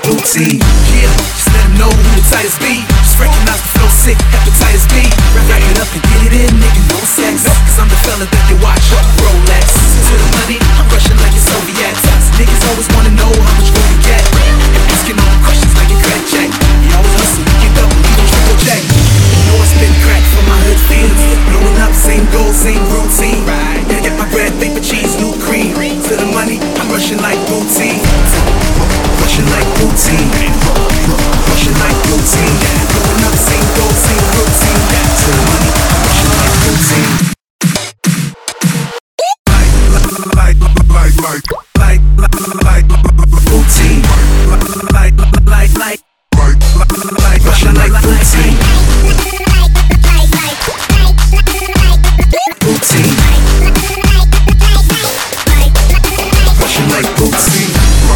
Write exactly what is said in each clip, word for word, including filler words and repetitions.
routine. Yeah, just let them know who the tightest be. Just recognize the flow sick, hepatitis B. Wrap it up and get it in, nigga, no sex. Cause I'm the fella that they watch, Rolex. To the money, I'm rushing like it's Soviets. Niggas always wanna know how much gold you get. Asking all the questions like a credit check. You always hustle, you get double, you don't triple check. You know I spin crack for my hood fiends. Blowing up, same goal, same routine. Yeah, get my bread, paper, cheese, new cream. To the money, I'm rushing like routine. Rushing like routine. Rushing like routine. Blowing up, same goal, same routine. To the money, I'm rushing like routine. Like, like, like, like, like, like, routine. Like, like, like, like, rushing like routine. Routine. Rushing like routine.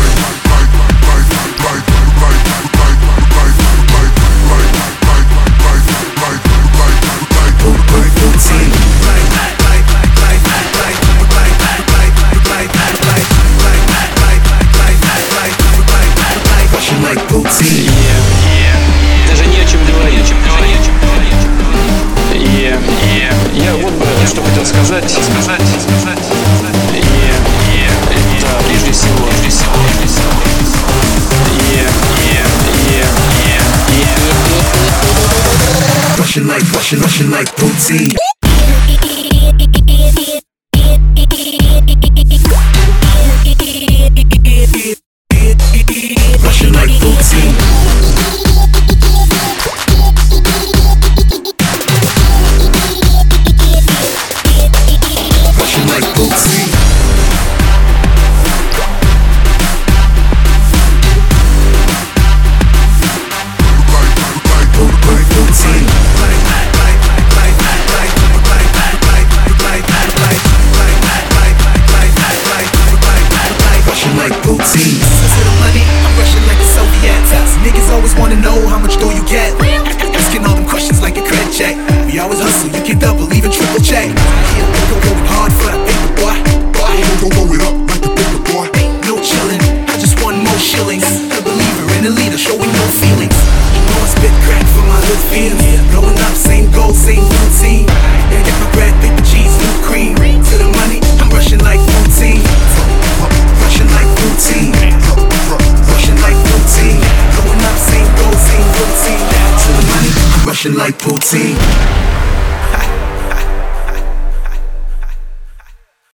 Yeah, yeah. Даже не о чем говорить. Yeah, yeah. Я вот бы что хотел сказать. Сказать, сказать, сказать. Yeah, yeah. Это прежде всего, прежде всего, прежде всего. Yeah, yeah, yeah, yeah, yeah. Rushing like, rushing, rushing like routine. Rushing like routine. Rushing like routine. Rushing like routine. To the money, I'm rushing like the Soviets. Niggas always wanna know how much dough you get. Asking all them questions like a credit check. We always hustle, you can double, even triple check. Yeah, go going hard for that paper, boy. Boy, go blow it up like the paper, boy. Ain't no chillin', I just want more shillings. A believer and a leader, showing no feelings. You know I spit crack for my hood fiends. Blowing up, same goal, same routine. Yeah, get my bread, paper, cheese, new cream. To the money, I'm rushing like routine. Rushing like routine. Rushing like routine. Blowing up, same goal, same routine. To the money, I'm rushing like routine.